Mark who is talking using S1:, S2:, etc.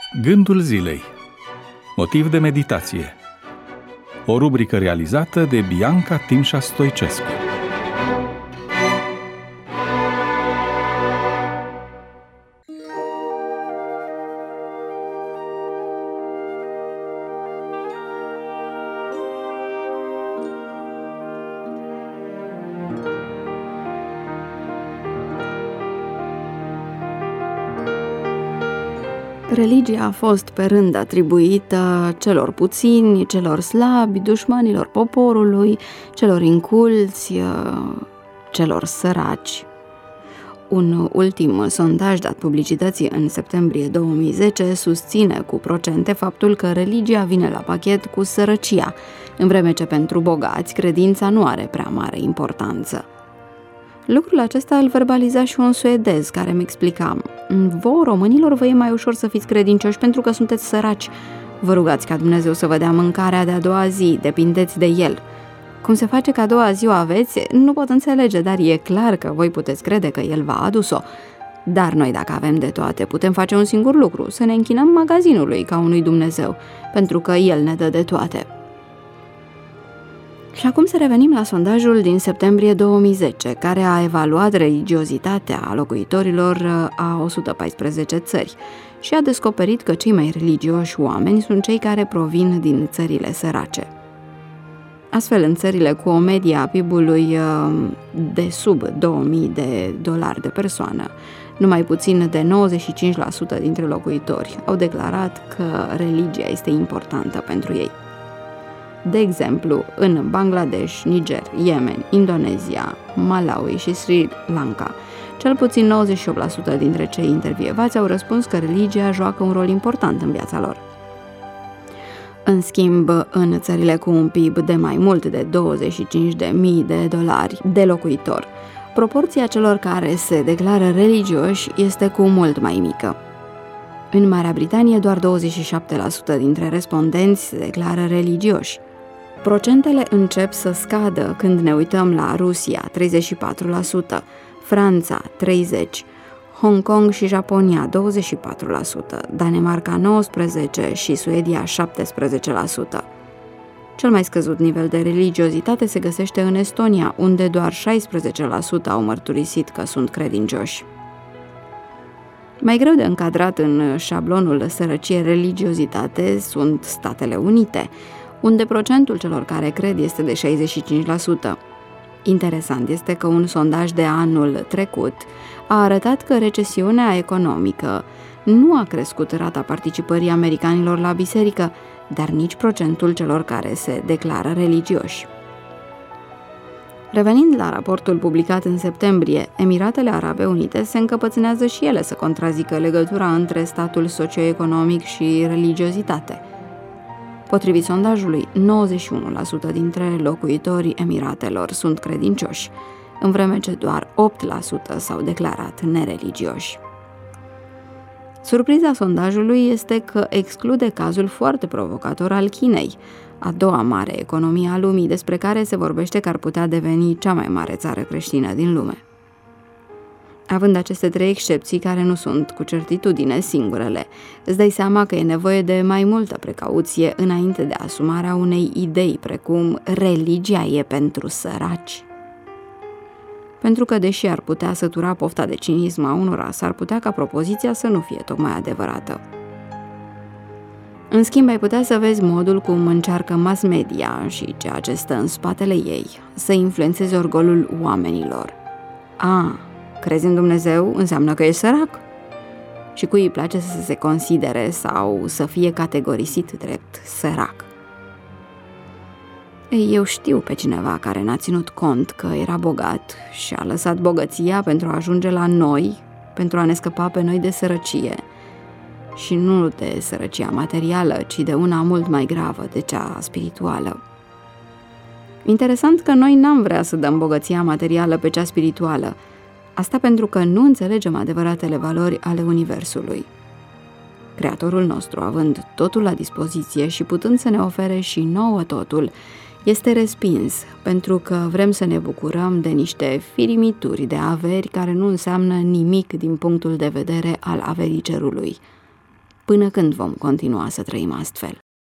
S1: Gândul zilei. Motiv de meditație. O rubrică realizată de Bianca Timșa Stoicescu.
S2: Religia a fost pe rând atribuită celor puțini, celor slabi, dușmanilor poporului, celor inculți, celor săraci. Un ultim sondaj dat publicității în septembrie 2010 susține cu procente faptul că religia vine la pachet cu sărăcia, în vreme ce pentru bogați credința nu are prea mare importanță. Lucrul acesta îl verbaliza și un suedez care îmi explica: vouă, românilor, vă e mai ușor să fiți credincioși pentru că sunteți săraci. Vă rugați ca Dumnezeu să vă dea mâncarea de a doua zi, depindeți de El. Cum se face că a doua zi o aveți, nu pot înțelege, dar e clar că voi puteți crede că El v-a adus-o. Dar noi, dacă avem de toate, putem face un singur lucru, să ne închinăm magazinului ca unui Dumnezeu, pentru că El ne dă de toate. Și acum să revenim la sondajul din septembrie 2010, care a evaluat religiozitatea locuitorilor a 114 țări și a descoperit că cei mai religioși oameni sunt cei care provin din țările sărace. Astfel, în țările cu o medie a PIB-ului de sub $2000 de persoană, numai puțin de 95% dintre locuitori au declarat că religia este importantă pentru ei. De exemplu, în Bangladesh, Niger, Yemen, Indonezia, Malawi și Sri Lanka, cel puțin 98% dintre cei intervievați au răspuns că religia joacă un rol important în viața lor. În schimb, în țările cu un PIB de mai mult de $25.000 de locuitor, proporția celor care se declară religioși este cu mult mai mică. În Marea Britanie, doar 27% dintre respondenți se declară religioși. Procentele încep să scadă când ne uităm la Rusia, 34%, Franța, 30%, Hong Kong și Japonia, 24%, Danemarca, 19% și Suedia, 17%. Cel mai scăzut nivel de religiozitate se găsește în Estonia, unde doar 16% au mărturisit că sunt credincioși. Mai greu de încadrat în șablonul sărăcie-religiozitate sunt Statele Unite, unde procentul celor care cred este de 65%. Interesant este că un sondaj de anul trecut a arătat că recesiunea economică nu a crescut rata participării americanilor la biserică, dar nici procentul celor care se declară religioși. Revenind la raportul publicat în septembrie, Emiratele Arabe Unite se încăpățânează și ele să contrazică legătura între statul socioeconomic și religiozitate. Potrivit sondajului, 91% dintre locuitorii Emiratelor sunt credincioși, în vreme ce doar 8% s-au declarat nereligioși. Surpriza sondajului este că exclude cazul foarte provocator al Chinei, a doua mare economie a lumii, despre care se vorbește că ar putea deveni cea mai mare țară creștină din lume. Având aceste trei excepții, care nu sunt cu certitudine singurele, îți dai seama că e nevoie de mai multă precauție înainte de asumarea unei idei precum religia e pentru săraci. Pentru că, deși ar putea sătura pofta de cinism a unora, s-ar putea ca propoziția să nu fie tocmai adevărată. În schimb, ai putea să vezi modul cum încearcă mass media și ceea ce stă în spatele ei să influențeze orgolul oamenilor. Crezi în Dumnezeu înseamnă că ești sărac? Și cui îi place să se considere sau să fie categorisit drept sărac? Eu știu pe cineva care n-a ținut cont că era bogat și a lăsat bogăția pentru a ajunge la noi, pentru a ne scăpa pe noi de sărăcie. Și nu de sărăcia materială, ci de una mult mai gravă, de cea spirituală. Interesant că noi n-am vrea să dăm bogăția materială pe cea spirituală, asta pentru că nu înțelegem adevăratele valori ale Universului. Creatorul nostru, având totul la dispoziție și putând să ne ofere și nouă totul, este respins pentru că vrem să ne bucurăm de niște firimituri de averi care nu înseamnă nimic din punctul de vedere al averii cerului. Până când vom continua să trăim astfel?